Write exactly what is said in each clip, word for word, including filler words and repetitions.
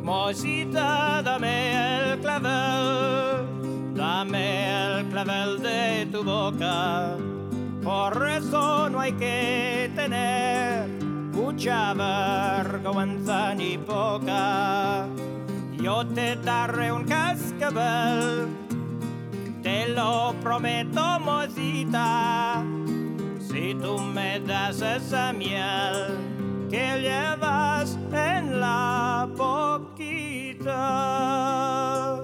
Mosita, dame el clavel, dame el clavel de tu boca. Por eso no hay que tener mucha vergüenza ni poca. Yo te daré un cascabel, te lo prometo, mosita, si tú me das esa miel que llevas en la boquita.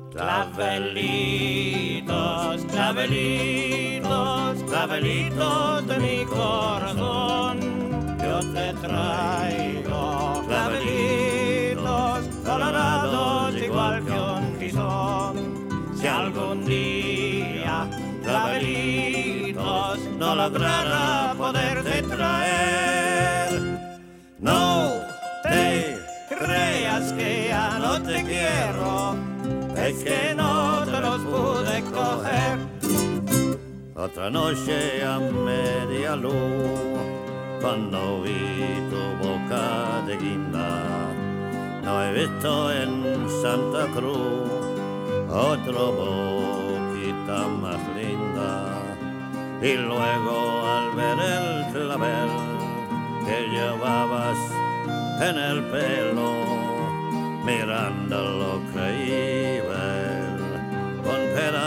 Clavelitos, clavelitos, clavelitos de mi corazón, yo te traigo clavelitos colorados igual que un tizón. Si algún día clavelitos no lograra poderte traer, no te creas que ya no te quiero, es que no te los pude coger. Otra noche a media luz, cuando vi tu boca de guinda, no he visto en Santa Cruz otro boquita más linda. Y luego al ver el clavel que llevabas en el pelo, mirándolo creí ver un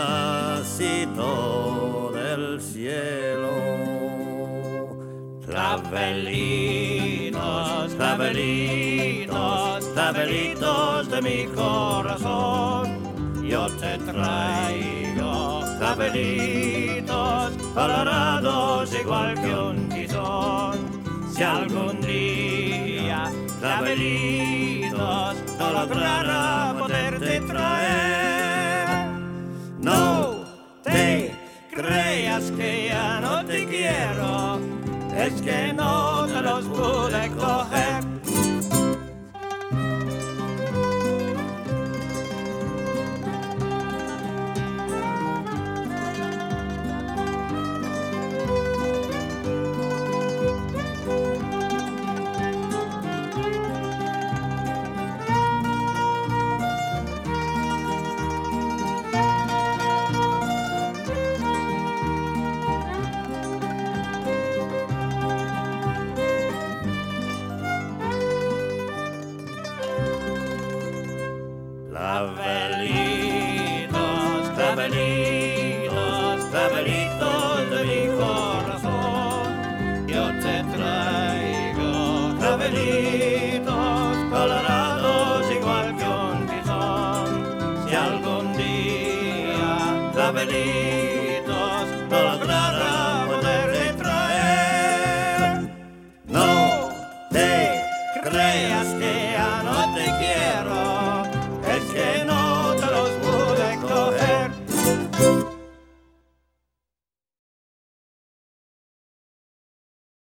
pedacito del cielo. Clavelitos, clavelitos, clavelitos de mi corazón, yo te traigo clavelitos colorados igual que un tizón. Si algún día clavelitos no lograra poderte traer, no te creas que ya no te quiero, es que no te los pude coger. Clavelitos, clavelitos, clavelitos de mi corazón, yo te traigo clavelitos colorados igual que un tizón. Si algún día clavelitos